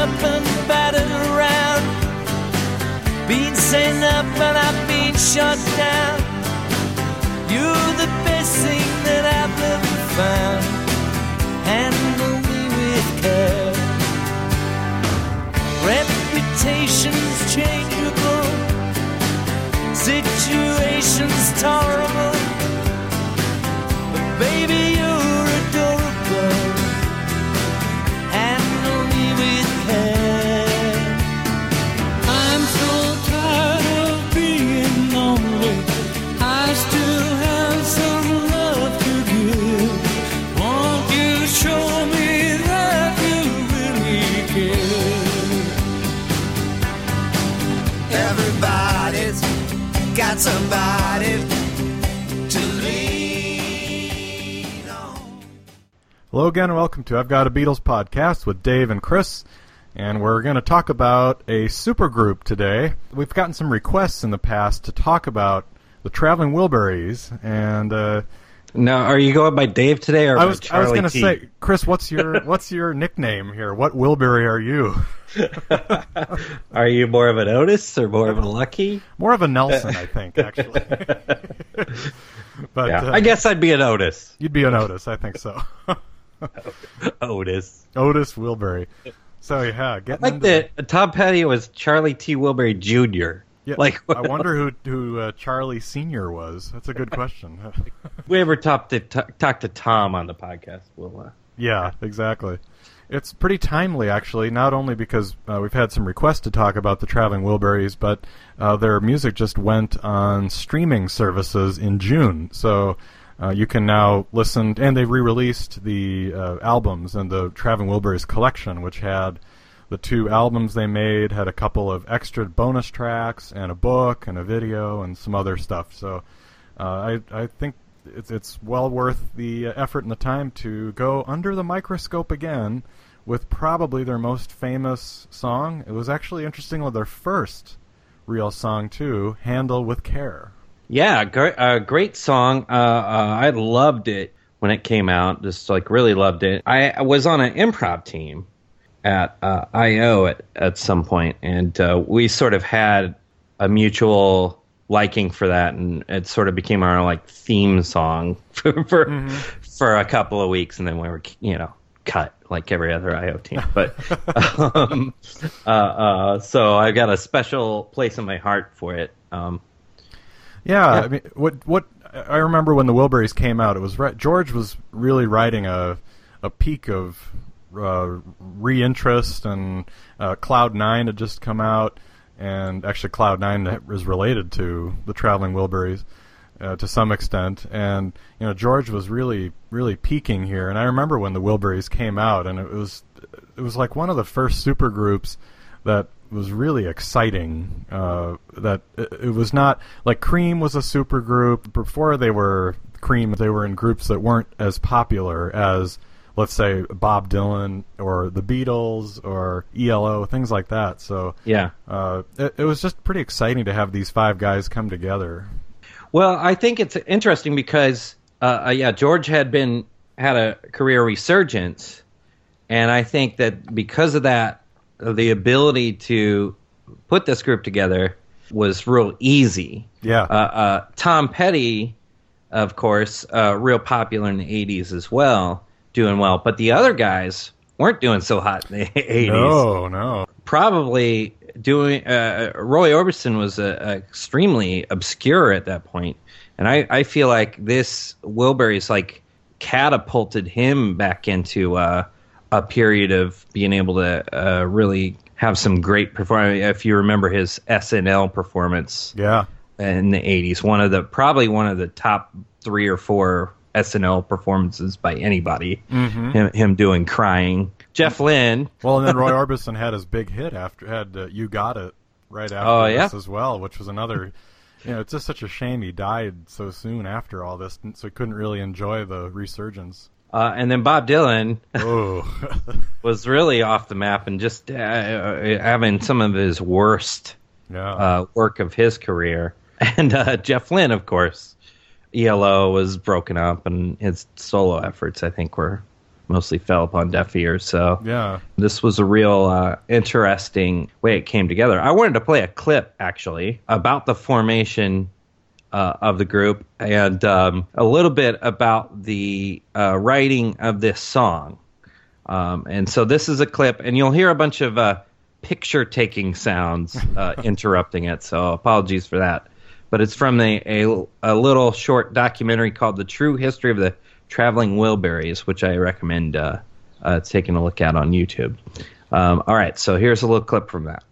up and battered around, been sent up and I've been shot down. You're the best thing that I've ever found. Handle me with care. Reputation's changeable, situation's tolerable, but baby you're adorable. Handle me with care. I'm so tired of being lonely, I still have some love to give. Won't you show me that you really care? Everybody's got somebody to lean on. Hello again and welcome to I've Got a Beatles podcast with Dave and Chris, and we're going to talk about a supergroup today. We've gotten some requests in the past to talk about the Traveling Wilburys, and Now, are you going by Dave today or I by was Charlie going to T? say, Chris, what's your nickname here? What Wilbury are you? Are you more of an Otis or more of a Lucky? More of a Nelson, I think, actually. But Yeah, I guess I'd be an Otis. you'd be an Otis, I think so. Otis. Otis Wilbury. So yeah, getting Like into that Tom Petty was Charlie T. Wilbury Jr. Yeah, Like, I wonder who Charlie Sr. was. That's a good question. if we ever talk to Tom on the podcast, we'll... Yeah, exactly. It's pretty timely, actually, not only because we've had some requests to talk about the Traveling Wilburys, but their music just went on streaming services in June. So you can now listen, and they re-released the albums in the Traveling Wilburys collection, which had the 2 albums they made, had a couple of extra bonus tracks, and a book, and a video, and some other stuff. So I think it's well worth the effort and the time to go under the microscope again with probably their most famous song. It was actually interesting with their first real song, too, Handle with Care. Yeah, great song. I loved it when it came out. Just really loved it. I was on an improv team at I.O. at some point, and we sort of had a mutual liking for that, and it sort of became our theme song for a couple of weeks, and then we were cut like every other I.O. team. But so I've got a special place in my heart for it. Yeah, I mean, what I remember when the Wilburys came out, it was George was really riding a peak of reinterest, and Cloud 9 had just come out, and actually Cloud 9 is related to the Traveling Wilburys to some extent, and George was really peaking here. And I remember when the Wilburys came out, and it was like one of the first supergroups that was really exciting. That it was not like Cream was a supergroup. Before they were Cream, they were in groups that weren't as popular as, let's say, Bob Dylan or the Beatles or ELO, things like that. So yeah, it was just pretty exciting to have these 5 guys come together. Well, I think it's interesting because George had a career resurgence, and I think that because of that, the ability to put this group together was real easy. Yeah. Tom Petty, of course, real popular in the 80s as well, doing well. But the other guys weren't doing so hot in the 80s. No. Probably doing... Roy Orbison was extremely obscure at that point. And I feel like this Wilburys catapulted him back into a period of being able to really have some great performance. If you remember his SNL performance, Yeah. in the 80s, probably one of the top 3 or 4 SNL performances by anybody. Mm-hmm. Him doing Crying. Jeff Lynne. Well, and then Roy Orbison had his big hit You Got It right after this as well, which was another... it's just such a shame he died so soon after all this, so he couldn't really enjoy the resurgence. And then Bob Dylan Oh. was really off the map and just having some of his worst work of his career. And Jeff Lynne, of course, ELO was broken up, and his solo efforts, I think, were mostly fell upon deaf ears. So Yeah. this was a real interesting way it came together. I wanted to play a clip, actually, about the formation of the group and a little bit about the writing of this song. And so this is a clip, and you'll hear a bunch of picture-taking sounds interrupting it, so apologies for that. But it's from a little short documentary called The True History of the Traveling Wilburys, which I recommend taking a look at on YouTube. All right, so here's a little clip from that.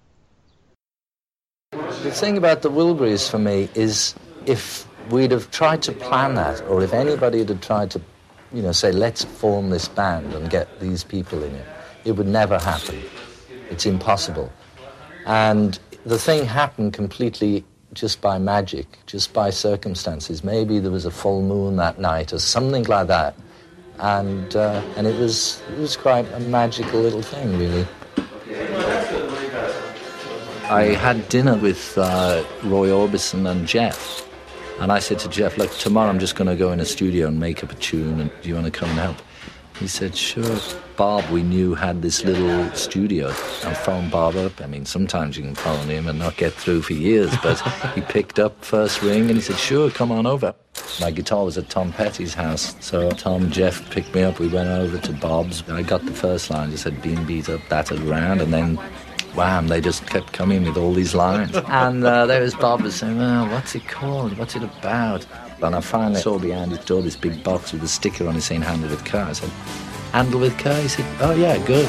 The thing about the Wilburys for me is if we'd have tried to plan that, or if anybody had tried to, say, let's form this band and get these people in it would never happen. It's impossible. And the thing happened completely just by magic, just by circumstances. Maybe there was a full moon that night or something like that. And it was quite a magical little thing, really. I had dinner with Roy Orbison and Jeff. And I said to Jeff, look, tomorrow I'm just going to go in a studio and make up a tune, and do you want to come and help? He said, sure. Bob, we knew, had this little studio. I phoned Bob up. I mean, sometimes you can phone him and not get through for years, but he picked up first ring and he said, sure, come on over. My guitar was at Tom Petty's house, so Tom and Jeff picked me up. We went over to Bob's. I got the first line, just said, been beat up, battered around, and then wham, they just kept coming with all these lines. And there was Bob was saying, well, what's it called? What's it about? And I finally saw behind his door this big box with a sticker on it saying Handle with Care. I said, Handle with Care? He said, oh yeah, good.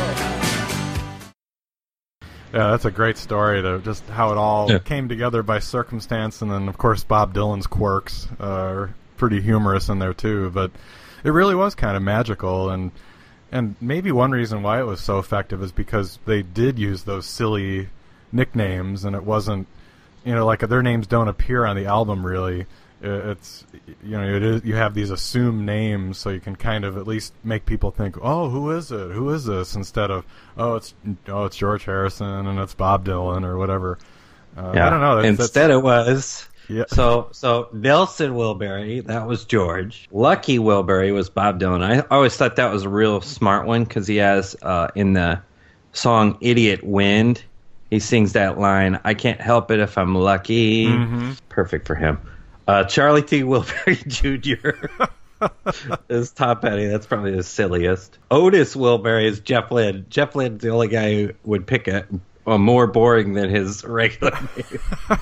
Yeah, that's a great story, to just how it all came together by circumstance, and then, of course, Bob Dylan's quirks are pretty humorous in there, too. But it really was kind of magical, and maybe one reason why it was so effective is because they did use those silly nicknames, and it wasn't, like their names don't appear on the album, really. It's, you have these assumed names, so you can kind of at least make people think, oh, who is it? Who is this? Instead of, it's George Harrison and it's Bob Dylan or whatever. I don't know. Instead it was. Yeah. So Nelson Wilbury, that was George. Lucky Wilbury was Bob Dylan. I always thought that was a real smart one because he has in the song "Idiot Wind," he sings that line, "I can't help it if I'm lucky." Mm-hmm. Perfect for him. Charlie T. Wilbury Jr. is Tom Petty. That's probably the silliest. Otis Wilbury is Jeff Lynne. Jeff Lynne's the only guy who would pick a more boring than his regular name.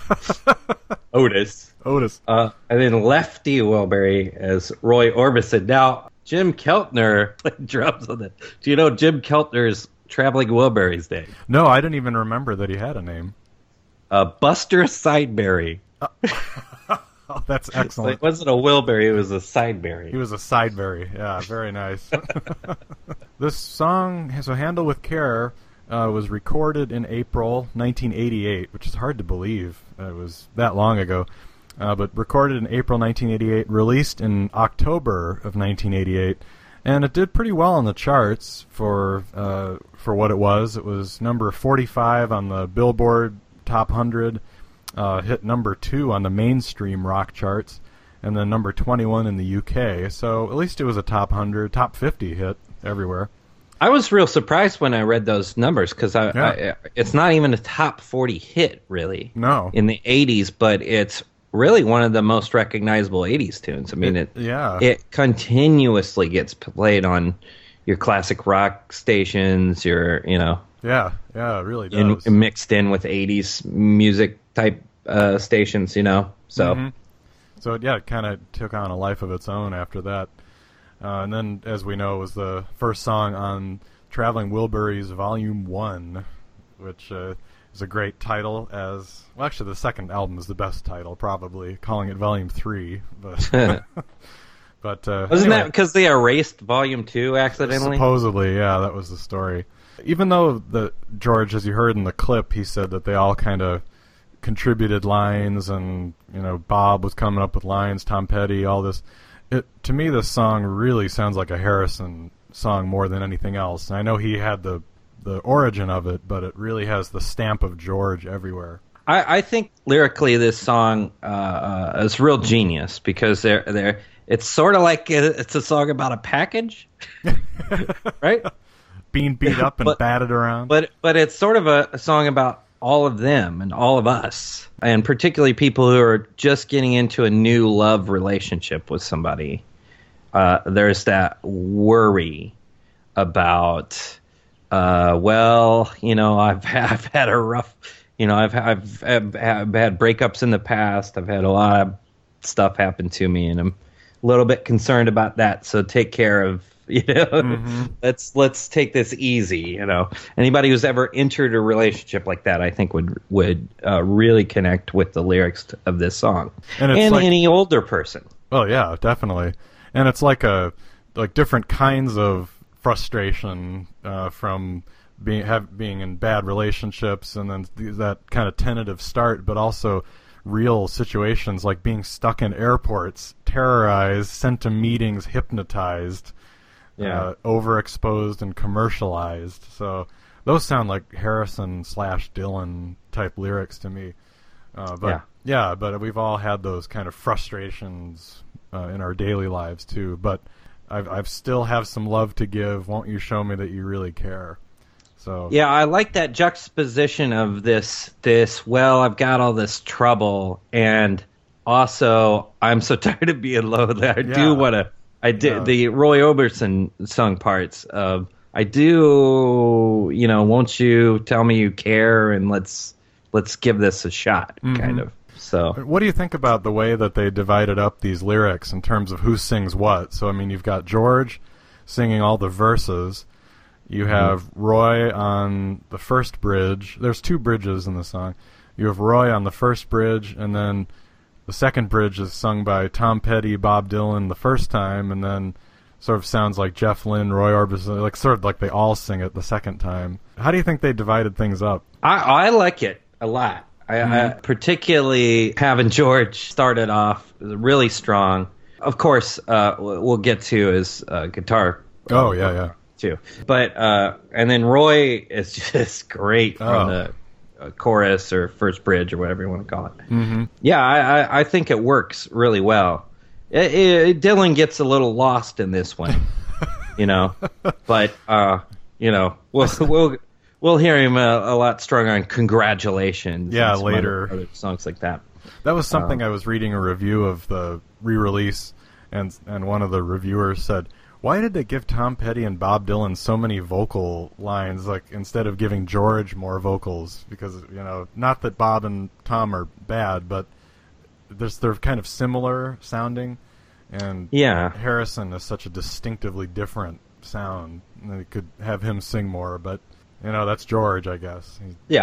Otis. And then Lefty Wilbury as Roy Orbison. Now, Jim Keltner played drums on it. Do you know Jim Keltner's Traveling Wilburys name? No, I didn't even remember that he had a name. Buster Sideberry. Oh, that's excellent. It wasn't a Wilbury, it was a Sideberry. He was a Sideberry. Yeah, very nice. This song, so Handle with Care, was recorded in April 1988, which is hard to believe. It was that long ago. But recorded in April 1988, released in October of 1988, and it did pretty well on the charts for what it was. It was number 45 on the Billboard Top 100, hit number 2 on the mainstream rock charts, and then number 21 in the UK. So at least it was a top 100, top 50 hit everywhere. I was real surprised when I read those numbers because it's not even a top 40 hit, really. No. In the 80s, but it's really one of the most recognizable 80s tunes. I mean, it continuously gets played on your classic rock stations, Yeah, it really does. Mixed in with 80s music type stations, So, mm-hmm. So it kind of took on a life of its own after that. And then, as we know, it was the first song on Traveling Wilburys Volume 1, which is a great title. Actually, the second album is the best title, probably, calling it Volume 3. But, wasn't that because they erased Volume 2 accidentally? Supposedly, yeah, that was the story. Even though George, as you heard in the clip, he said that they all kind of contributed lines, and Bob was coming up with lines, Tom Petty, all this. To me, this song really sounds like a Harrison song more than anything else. And I know he had the origin of it, but it really has the stamp of George everywhere. I think lyrically this song is real genius because it's sort of like it's a song about a package, right? Being beat up and batted around. But it's sort of a song about all of them and all of us, and particularly people who are just getting into a new love relationship with somebody. There's that worry about, well, you know, I've had a rough, you know, I've had breakups in the past. I've had a lot of stuff happen to me, and I'm a little bit concerned about that. So take care of, you know, let's take this easy. You know, anybody who's ever entered a relationship like that, I think would really connect with the lyrics of this song, and any older person. Oh yeah, definitely. And it's like different kinds of frustration from being in bad relationships, and then that kind of tentative start, but also real situations like being stuck in airports, terrorized, sent to meetings, hypnotized, overexposed, and commercialized. So those sound like Harrison/Dylan type lyrics to me. But we've all had those kind of frustrations in our daily lives too. But I've still have some love to give. Won't you show me that you really care? So yeah, I like that juxtaposition of this. Well, I've got all this trouble, and also I'm so tired of being lonely. I do want to. I did the Roy Orbison sung parts of I do. You know, won't you tell me you care, and let's give this a shot, kind of. So, what do you think about the way that they divided up these lyrics in terms of who sings what? So, I mean, you've got George singing all the verses. You have Roy on the first bridge. There's two bridges in the song. You have Roy on the first bridge, and then the second bridge is sung by Tom Petty, Bob Dylan the first time, and then sort of sounds like Jeff Lynne, Roy Orbison, like sort of like they all sing it the second time. How do you think they divided things up? I like it a lot. I particularly having George started off really strong. Of course, we'll get to his guitar. Oh, yeah. Too. But, and then Roy is just great from the chorus or first bridge or whatever you want to call it. Mm-hmm. Yeah, I think it works really well. Dylan gets a little lost in this one, you know, but, you know, we'll hear him a lot stronger on Congratulations. Yeah, later. Other songs like that. That was something I was reading a review of the re-release, and one of the reviewers said, why did they give Tom Petty and Bob Dylan so many vocal lines, like, instead of giving George more vocals? Because, you know, not that Bob and Tom are bad, but they're kind of similar sounding, and Harrison is such a distinctively different sound. They could have him sing more, but, you know, that's George, I guess.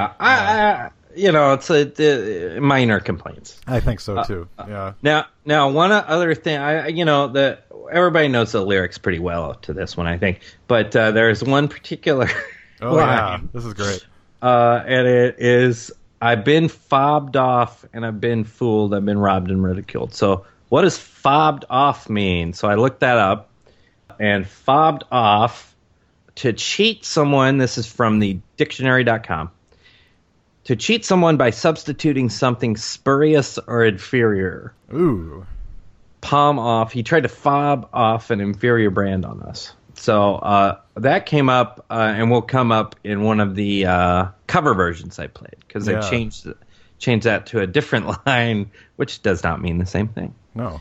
I you know, it's a minor complaints. I think so too. Yeah. Now, one other thing, everybody knows the lyrics pretty well to this one, I think. But there's one particular line. Yeah, this is great. And it is, I've been fobbed off and I've been fooled, I've been robbed and ridiculed. So what does fobbed off mean? So I looked that up, and fobbed off, to cheat someone, this is from the dictionary.com, to cheat someone by substituting something spurious or inferior. Ooh. Palm off. He tried to fob off an inferior brand on us. So that came up and will come up in one of the cover versions I played, because they changed that to a different line, which does not mean the same thing. No.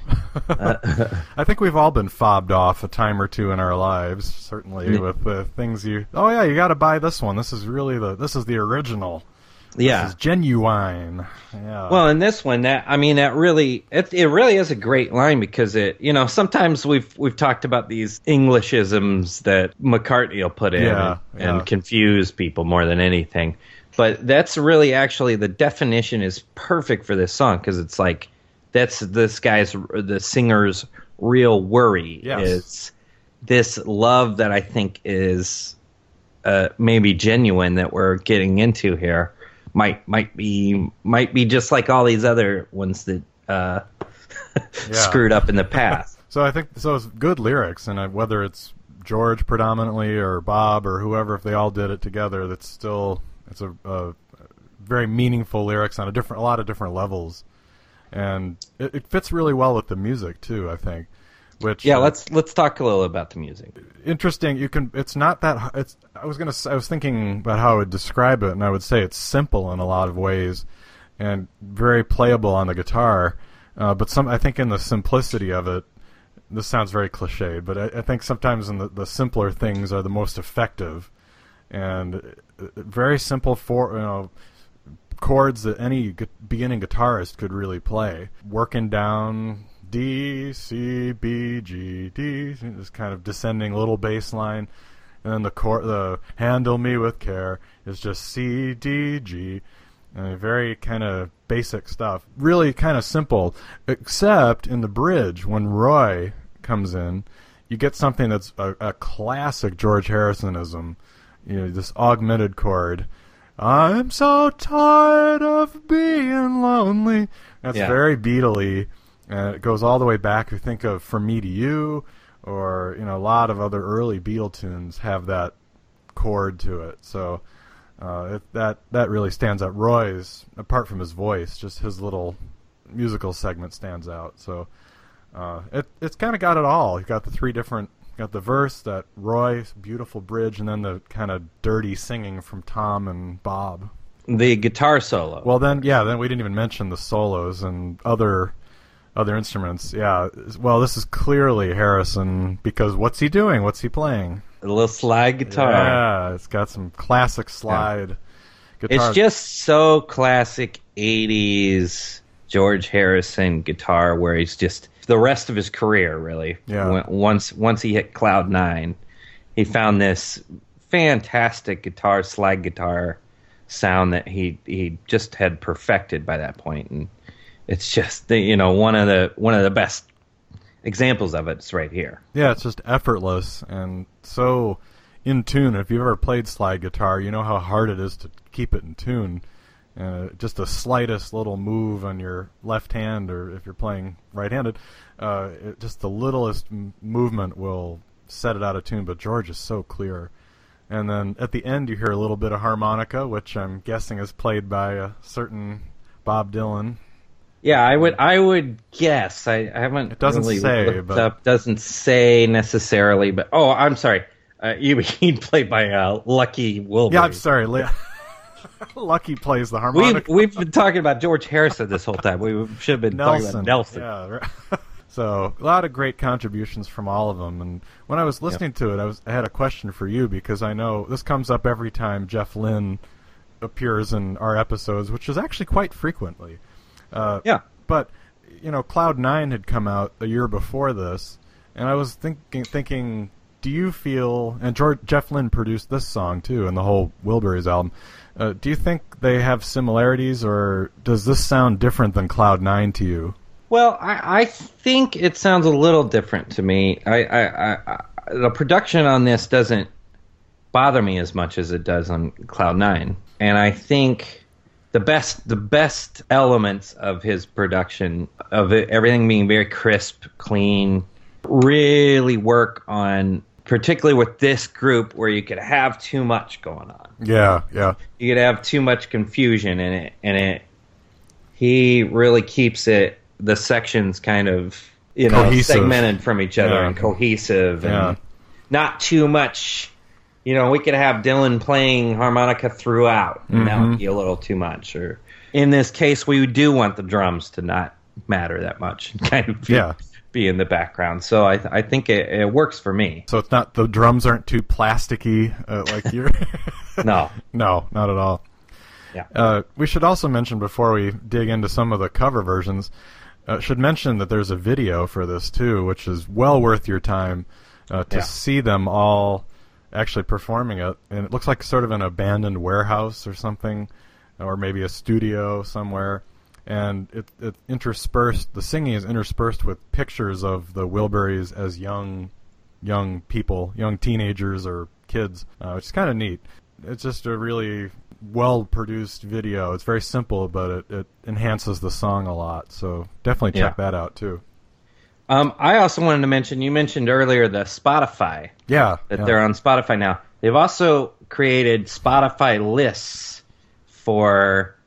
I think we've all been fobbed off a time or two in our lives, certainly, with the things you got to buy this one. This is the original. Yeah, this is genuine. Yeah. Well, in this one, it really is a great line, because it, you know, sometimes we've talked about these Englishisms that McCartney will put in and confuse people more than anything. But that's really actually, the definition is perfect for this song, because it's like that's the singer's real worry is this love that I think is maybe genuine that we're getting into here. Might be just like all these other ones that screwed up in the past. So I think it's good lyrics, and whether it's George predominantly or Bob or whoever, if they all did it together, it's a very meaningful lyrics on a lot of different levels, and it fits really well with the music too, I think. Which let's talk a little about the music. Interesting. It's not that. I was thinking about how I would describe it, and I would say it's simple in a lot of ways, and very playable on the guitar. But I think in the simplicity of it, this sounds very cliched, but I think sometimes in the simpler things are the most effective, and very simple chords that any beginning guitarist could really play. Working down D, C, B, G, D, this kind of descending little bass line, and then the handle me with care is just C, D, G, and very kind of basic stuff. Really kind of simple, except in the bridge when Roy comes in, you get something that's a classic George Harrisonism, this augmented chord. I'm so tired of being lonely. That's very Beatle-y. And it goes all the way back. You think of From Me to You, or a lot of other early Beatle tunes have that chord to it. So that really stands out. Roy's, apart from his voice, just his little musical segment stands out. So it's kind of got it all. You got the three different. Got the verse, that Roy's beautiful bridge, and then the kind of dirty singing from Tom and Bob. The guitar solo. Well, then we didn't even mention the solos and other instruments. Yeah. Well, this is clearly Harrison, because what's he doing? What's he playing? A little slide guitar. Yeah, it's got some classic slide guitar. It's just so classic 80s George Harrison guitar, where he's just the rest of his career, really. Yeah. Once he hit Cloud 9, he found this fantastic slide guitar sound that he just had perfected by that point, and it's just one of the best examples of it's right here. Yeah, it's just effortless and so in tune. If you've ever played slide guitar, you know how hard it is to keep it in tune. Just the slightest little move on your left hand, or if you're playing right-handed, just the littlest movement will set it out of tune. But George is so clear. And then at the end you hear a little bit of harmonica, which I'm guessing is played by a certain Bob Dylan. Yeah, I would guess. I haven't. It doesn't really say, looked but up. Doesn't say necessarily. But I'm sorry. He'd played by Lucky Wilbur. Yeah, I'm sorry. Lucky plays the harmonica. We've been talking about George Harrison this whole time. We should have been talking about Nelson. Yeah, right. So a lot of great contributions from all of them. And when I was listening to it, I had a question for you, because I know this comes up every time Jeff Lynne appears in our episodes, which is actually quite frequently. But Cloud 9 had come out a year before this, and I was thinking, do you feel? And Jeff Lynne produced this song too, and the whole Wilburys album. Do you think they have similarities, or does this sound different than Cloud 9 to you? Well, I think it sounds a little different to me. The production on this doesn't bother me as much as it does on Cloud 9, and I think the best elements of his production, of everything being very crisp, clean, really work on, particularly with this group, where you could have too much going on. Yeah. You could have too much confusion in it, and he really keeps the sections kind of cohesive, segmented from each other, and cohesive, and not too much. We could have Dylan playing harmonica throughout, and that would be a little too much. Or in this case, we do want the drums to not matter that much, and kind of be in the background. So I think it works for me. So it's not, the drums aren't too plasticky like you're. No, not at all. Yeah. We should also mention, before we dig into some of the cover versions, should mention that there's a video for this too, which is well worth your time to see them all actually performing it. And it looks like sort of an abandoned warehouse or something, or maybe a studio somewhere. And it interspersed, the singing is interspersed with pictures of the Wilburys as young people, young teenagers or kids, which is kind of neat. It's just a really well-produced video. It's very simple, but it enhances the song a lot. So definitely check that out, too. I also wanted to mention, you mentioned earlier the Spotify. Yeah. They're on Spotify now. They've also created Spotify lists for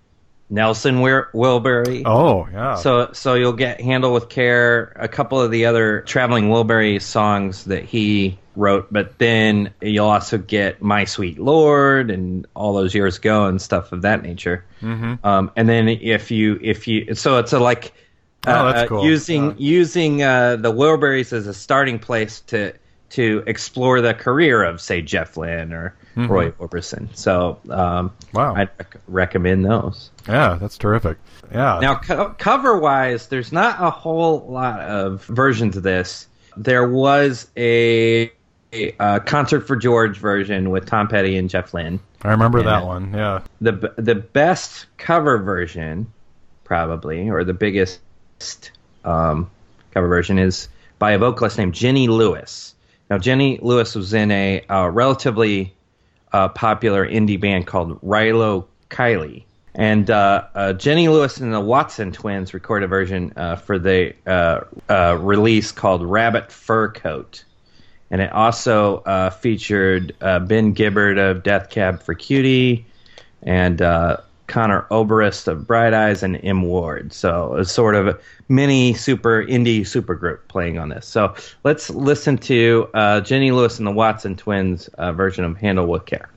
Nelson Wilbury. Oh, yeah. So you'll get Handle with Care, a couple of the other Traveling Wilbury songs that he wrote, but then you'll also get My Sweet Lord and All Those Years Ago and stuff of that nature. Mm-hmm. And then if you so it's like that's cool. using the Wilburys as a starting place to explore the career of, say, Jeff Lynne or Roy Orbison. So wow, I'd recommend those. Yeah, that's terrific. Yeah. Now, cover-wise, there's not a whole lot of versions of this. There was a Concert for George version with Tom Petty and Jeff Lynne. I remember that one, yeah. The best cover version, probably, or the biggest cover version, is by a vocalist named Jenny Lewis. Now, Jenny Lewis was in a relatively popular indie band called Rilo Kiley. And Jenny Lewis and the Watson twins recorded a version for the release called Rabbit Fur Coat. And it also featured Ben Gibbard of Death Cab for Cutie and Connor Oberst of Bright Eyes and M. Ward. So it's sort of a mini indie supergroup playing on this. So let's listen to Jenny Lewis and the Watson twins version of Handle with Care.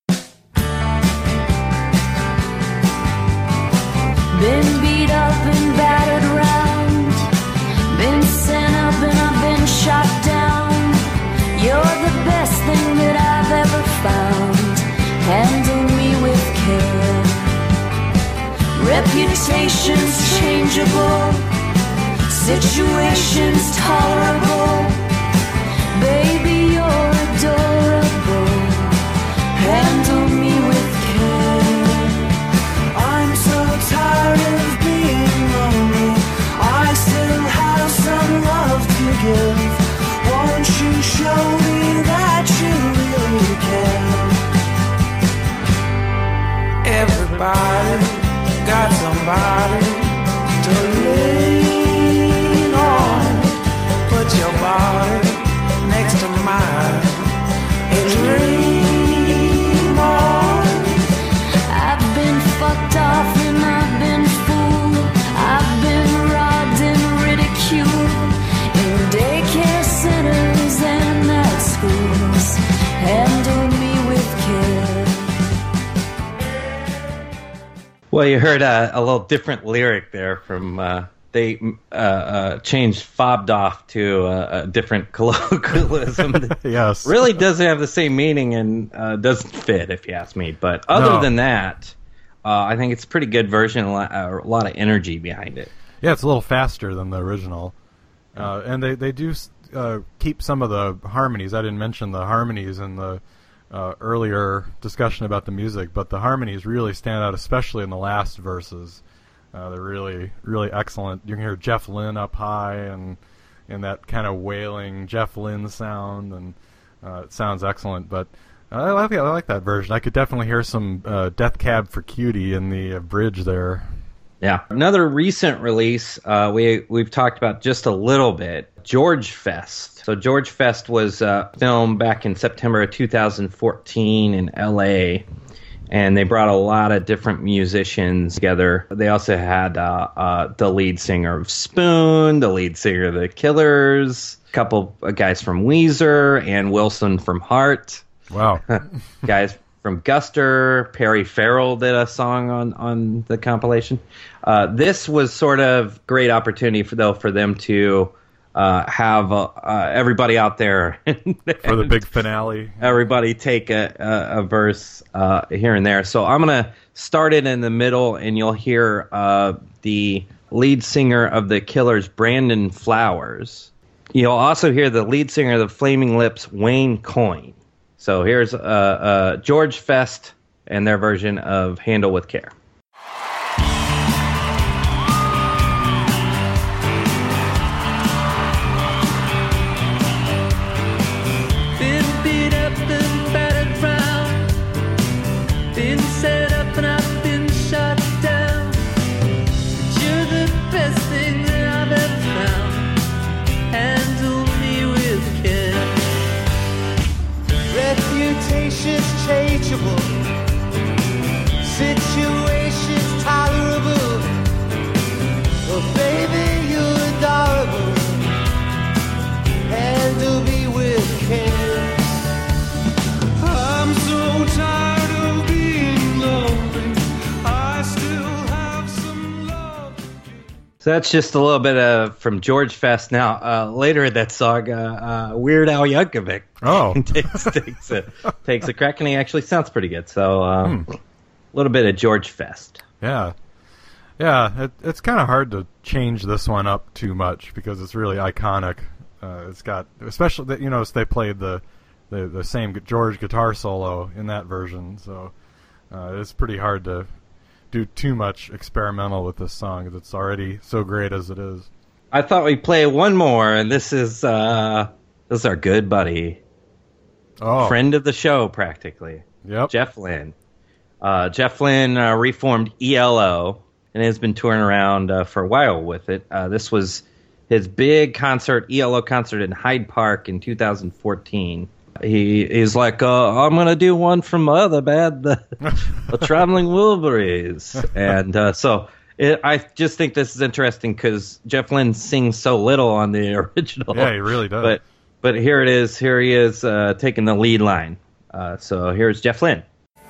Been beat up and battered round, been sent up and I've been shot down. You're the best thing that I've ever found. Handle me with care. Reputation's changeable, situations tolerable. Baby, you're adorable. Handle me with care. I'm so tired of being lonely. I still have some love to give. Won't you show me that you really care? Everybody got somebody to lean on. Put your body next to mine and dream on. I've been fucked off and I've been fooled. I've been robbed and ridiculed in daycare centers and at schools. Handle me with care. Well, you heard a little different lyric there from they changed fobbed off to a different colloquialism that Yes. really doesn't have the same meaning and doesn't fit, if you ask me. But other than that, I think it's a pretty good version, a lot of energy behind it. Yeah, it's a little faster than the original. And they do keep some of the harmonies. I didn't mention the harmonies in the earlier discussion about the music, but the harmonies really stand out, especially in the last verses. They're really, really excellent. You can hear Jeff Lynne up high and that kind of wailing Jeff Lynne sound, and it sounds excellent. But I like that version. I could definitely hear some Death Cab for Cutie in the bridge there. Yeah. Another recent release we've talked about just a little bit, George Fest. So George Fest was filmed back in September of 2014 in L.A., and they brought a lot of different musicians together. They also had the lead singer of Spoon, the lead singer of The Killers, a couple of guys from Weezer, and Wilson from Heart. Wow. Guys from Guster, Perry Farrell did a song on the compilation. This was sort of great opportunity for them to have everybody out there for the big finale. Everybody take a verse here and there. So I'm going to start it in the middle, and you'll hear the lead singer of The Killers, Brandon Flowers. You'll also hear the lead singer of the Flaming Lips, Wayne Coyne. So here's George Fest and their version of Handle with Care. Been beat up and battered round, been set up and I've been shot down. But you're the best thing that I've ever found. Handle me with care. Reputation's changeable, situation So that's just a little bit from George Fest. Now, later in that song, Weird Al Yankovic takes a crack, and he actually sounds pretty good. So a little bit of George Fest. Yeah. It's kind of hard to change this one up too much because it's really iconic. It's got, especially that they played the same George guitar solo in that version, so it's pretty hard to do too much experimental with this song because it's already so great as it is. I thought we'd play one more, and this is our good buddy, friend of the show practically. Yep, Jeff Lynne. Jeff Lynne reformed ELO and has been touring around for a while with it. This was his big concert, ELO concert in Hyde Park in 2014. He's like, I'm going to do one from my other band, the Traveling Wilburys. And I just think this is interesting because Jeff Lynne sings so little on the original. Yeah, he really does. But here it is. Here he is taking the lead line. So here's Jeff Lynne.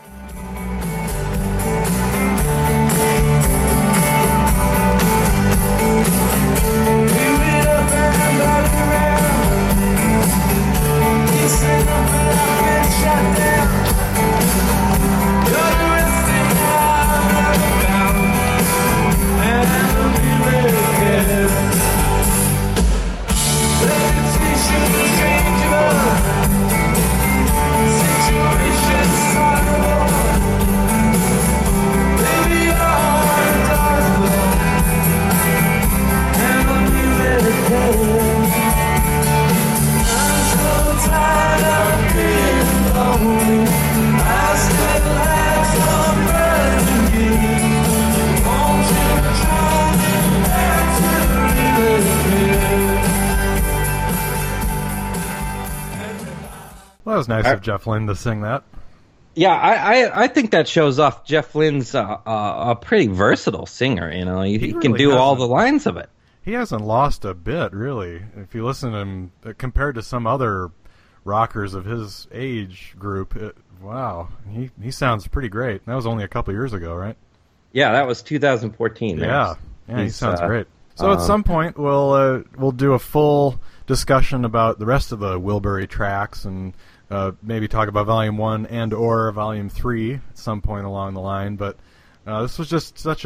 Well, that was nice of Jeff Lynne to sing that. Yeah, I think that shows off Jeff Lynne's a pretty versatile singer. He really can do all the lines of it. He hasn't lost a bit, really. If you listen to him compared to some other rockers of his age group, wow, he sounds pretty great. That was only a couple years ago, right? Yeah, that was 2014. Yeah, he sounds great. So at some point we'll do a full discussion about the rest of the Wilbury tracks and maybe talk about Volume 1 and or Volume 3 at some point along the line. But this was just such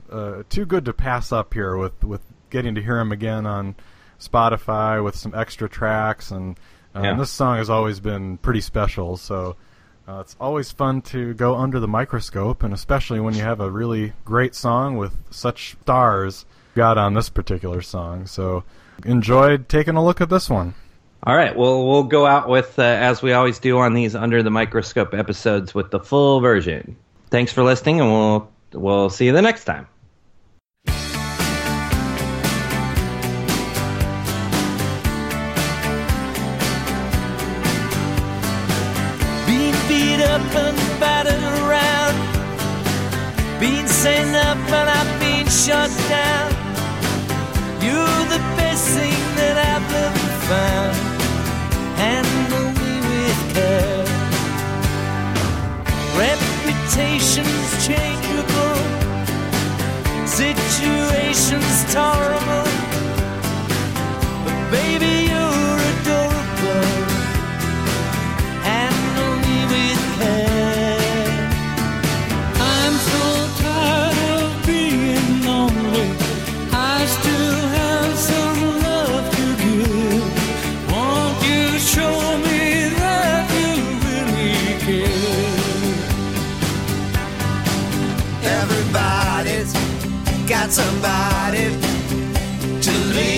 too good to pass up here with getting to hear him again on Spotify with some extra tracks. And this song has always been pretty special. So it's always fun to go under the microscope, and especially when you have a really great song with such stars got on this particular song. So enjoyed taking a look at this one. All right, well, we'll go out with, as we always do on these Under the Microscope episodes, with the full version. Thanks for listening, and we'll see you the next time. Being beat up and battered around, being sent up and I've been shut down. You're the best thing that I've ever found. Handle me with care. Reputation's changeable, situation's tolerable, but baby you're adorable. Handle me with care. I'm so tired of being lonely. I still have some love to give. Won't you show me that you really care? Everybody's got somebody to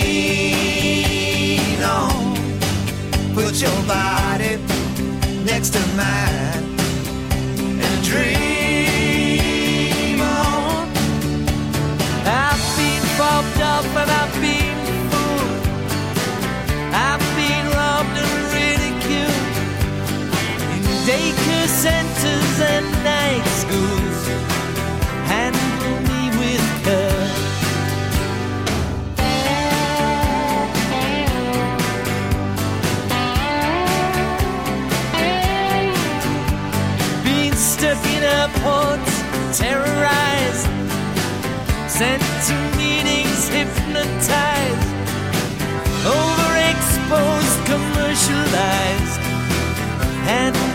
lean on. Put your body next to mine and dream on. I've been bobbed up and I've been fooled. I've been robbed and ridiculed in daycare centers and night schools. Handle me with care. Being stuck in airports, terrorized, sent to meetings hypnotized, overexposed, commercialized, and